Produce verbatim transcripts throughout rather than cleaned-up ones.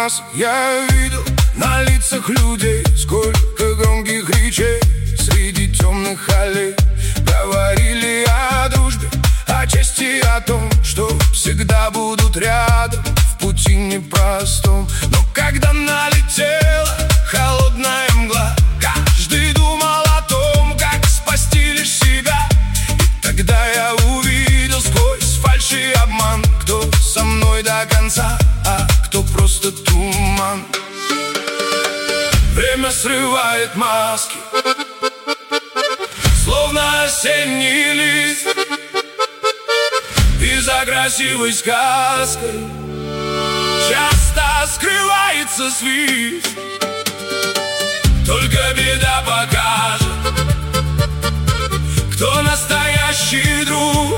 масок я видел на лицах людей, сколько громких речей среди темных аллей. Говорили о дружбе, о чести, о том, что всегда будут рядом в пути непростом. Но когда налетела холодная мгла, каждый думал о том, как спасти лишь себя. И тогда я увидел сквозь фальшь и обман, кто со мной до конца, а кто просто туман. Время срывает маски, словно осенний лист, и за красивой сказкой часто скрывается свист. Только беда покажет, кто настоящий друг,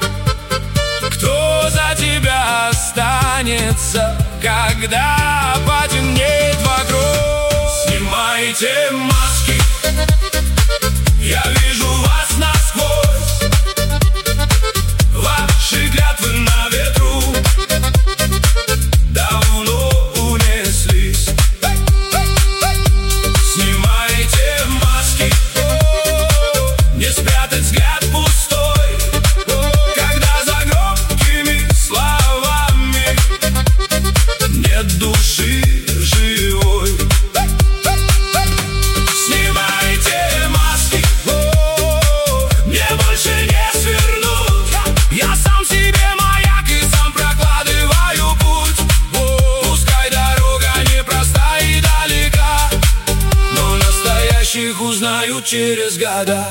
кто за тебя останется, когда потемнеет вокруг. Снимайте маски, я вижу вас насквозь, ваши клятвы на ветру давно унеслись. Снимайте маски, не спрятать взгляд пустой, когда за громкими словами нет души живой. Их узнают через года.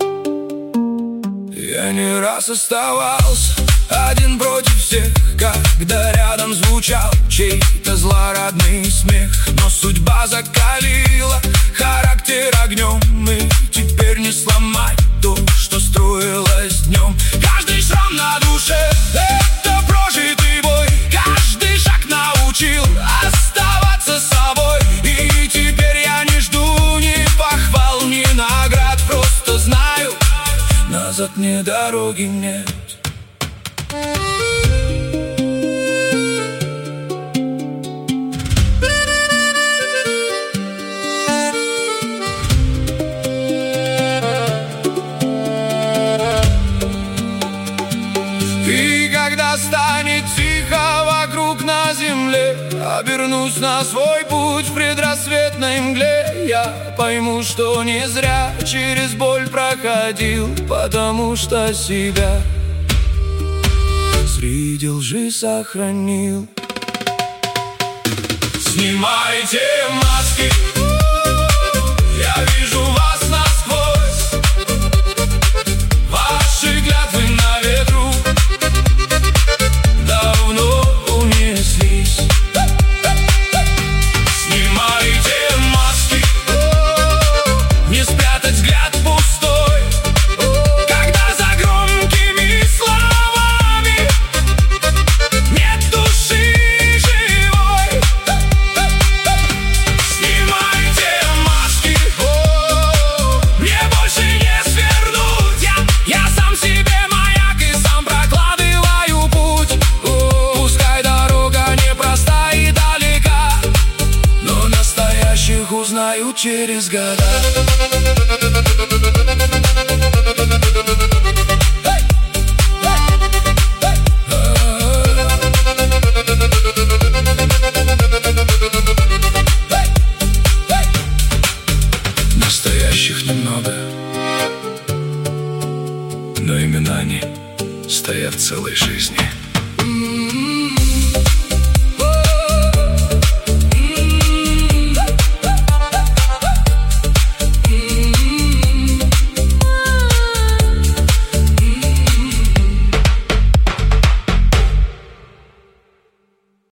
Я не раз оставался один против всех, когда рядом звучал чей-то злорадный смех. Но судьба закалила характер огнем, и теперь не сломать то, что строилось днем. Каждый шрам на душе — это прожитый бой, каждый шаг научил оставаться собой. И теперь я не жду ни похвал, ни наград, просто знаю, назад мне дороги нет. И когда станет тихо вокруг на земле, обернусь на свой путь в предрассветной мгле. Я пойму, что не зря через боль проходил, потому что себя среди лжи сохранил. Снимайте маски, я вижу вас насквозь, ваши клятвы на ветру давно унеслись. Снимайте маски, не спрятать взгляд пустой, когда за громкими словами нет души живой. Снимайте маски, мне больше не свернуть. Я, я сам себе маяк и сам прокладываю путь. Пускай дорога непроста и далека, но настоящих узнают через года. Настоящих немного, но имена они стоят в целой жизни.